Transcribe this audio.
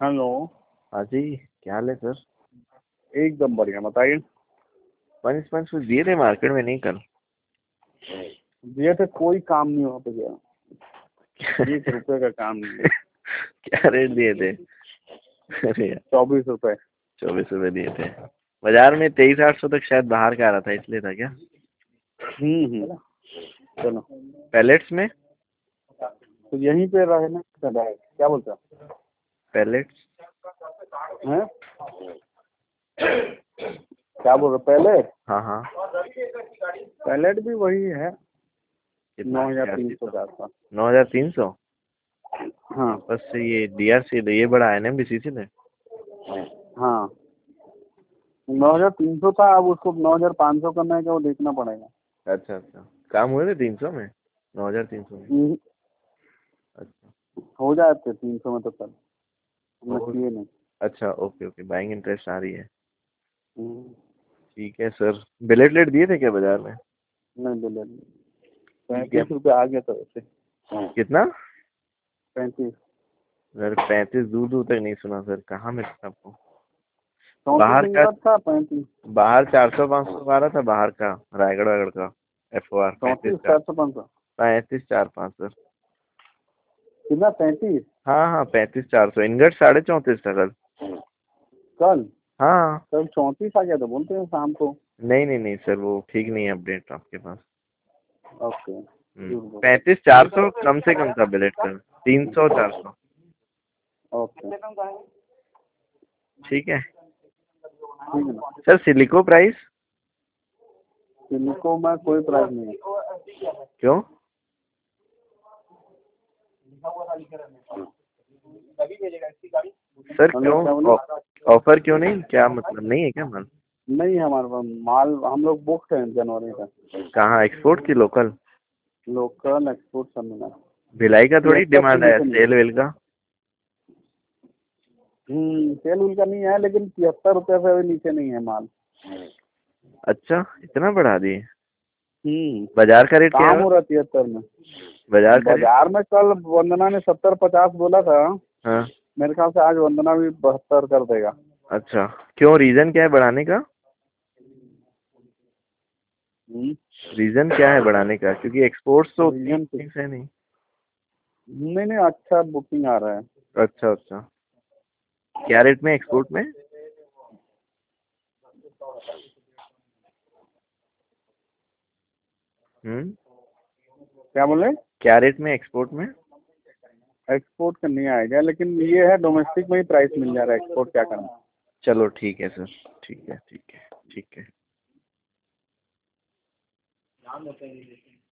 Hello. हाँ जी, क्या हाल है सर? एकदम बढ़िया, बताइए। पंच पंच कुछ दिए थे मार्केट में नहीं कल? दिए थे, कोई काम नहीं हो पे गया। 1 रुपए का काम नहीं है। क्या रेट दिए थे? अरे यार, 24 रुपए। 24 रुपए दिए थे। बाजार में 23,800 तक शायद बाहर का आ रहा था, इसलिए था क्या? चलो, पैलेट्स में? तो यहीं पे रहे ना। क्या बोलता पैलेट्स? है? क्या बोल रहे पहले? हाँ हाँ। पैलेट भी वही है, कितना? 9,300 के आसपास। 9,300? हाँ बस ये DRC ये बड़ा है ना BCC ने। हाँ, 9,300 था, अब उसको 9,500 करना है, क्या वो देखना पड़ेगा। अच्छा अच्छा, काम हुए थे 300 में? 9,300 में? हम्म, अच्छा। हो जाते 300 में तो कल हमने और किए नहीं। अच्छा, ओके ओके, बाइंग इंटरेस्ट आ रही है। हम्म, ठीक है सर। बिलेट दिए थे क्या बाजार में? नहीं बोले नहीं। ठीक है। 35 रुपये आ गया था वैसे। कितना? 35। सर 35 दूर दूर तक नहीं सुना सर, कहाँ मिला आपको? 34 बाहर का? इंगत था, 35। बाहर 400-500 का आ रहा था बाहर का। रायगढ़ वायगढ़ का। FOR 35 34, का। 400, 500। 35-4-5 सर। कितना? 35 हाँ हाँ, 35-400 इनगट 34.5 था कल। कल? हाँ। कल 34 आ गया था बोलते हैं शाम को। नहीं नहीं नहीं सर, वो ठीक नहीं है अपडेट आपके पास। ओके। 35-400 कम से कम था बिलेट सर। 300-400। ओके, ठीक है ठीक है ना। सर। Silico price? सिलिको में कोई प्राइस नहीं है। क्यों? सर क्यों? क्या बोले? ऑफर क्यों नहीं? क्या मतलब नहीं है क्या माल? नहीं है हमारे पास माल, हम लोग बुक हैं जनवरी का। कहाँ, एक्सपोर्ट की लोकल? लोकल एक्सपोर्ट सब मिला। भिलाई का थोड़ी 73 से डिमांड है, नीचे नहीं। सेल वेल का। सेल उल का नहीं है, लेकिन 73 रुपये से भी नीचे नहीं है माल। अच्छा, इतना बढ़ा दिए? हम्म बाजार का रेट क्या काम है? हो रहा है 73 में। बाजार का रेट? बाजार में कल वंदना ने 70-50 बोला था। हाँ। मेरे ख्याल से आज वंदना भी 72 कर देगा। अच्छा, क्यों? रीजन क्या है बढ़ाने का? हम्म, रीजन क्या है बढ़ाने का? क्योंकि एक्सपोर्ट्स तो उतनी रीजन bookings है नहीं। नहीं नहीं, अच्छा बुकिंग आ रहा है। अच्छा अच्छा। क्या रेट में एक्सपोर्ट में? क्या बोले? क्या रेट में एक्सपोर्ट में? एक्सपोर्ट का नहीं आएगा, लेकिन ये है डोमेस्टिक में ही प्राइस मिल जा रहा है, एक्सपोर्ट क्या करना। चलो ठीक है सर। ठीक है ठीक है ठीक है।